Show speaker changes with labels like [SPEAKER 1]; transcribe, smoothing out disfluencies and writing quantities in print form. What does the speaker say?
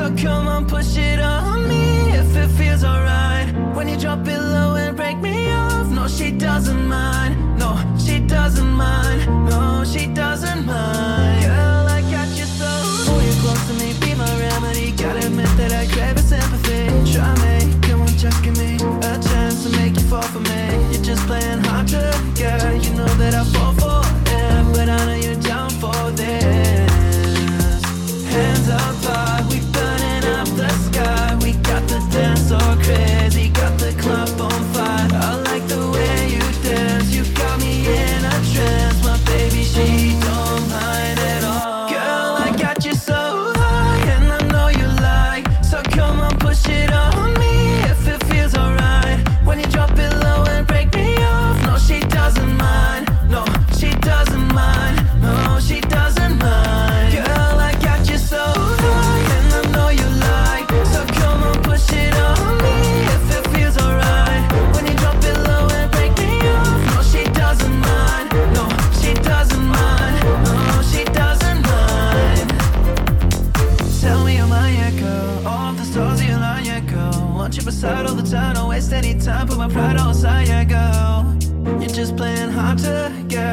[SPEAKER 1] So come on, push it on me if it feels alright. When you drop it low and break me off, no, she doesn't mind. No, she doesn't mind. No, she doesn't mind. Girl, I got you so. Pull you close to me, be my remedy. Gotta admit that I crave a sympathy. Try me, come on, just give me a chance to make you fall for me. You're just playing hard to get. You know that I fall for it, but I know you're down for this. Hands up high, we burning up the sky. We got the dance so crazy, got the club on fire. I like the way you dance, you got me in a trance. My baby, she don't mind at all. Girl, I got you so high, and I know you like. So come on, push it on me if it feels alright. When you drop it low and break me off, no, she doesn't mind. No, she doesn't mind. No, she doesn't mind. Girl, I got you so high, and I know you like. So come on, push it on me if it feels alright. When you drop it low and break me off, no, she doesn't mind. No, she doesn't mind. No, she doesn't mind. Tell me, am I your girl? All of the stars you line, yeah, girl. Want you beside all the time, don't waste any time. Put my pride on side, yeah, girl. You're just playing hard to get.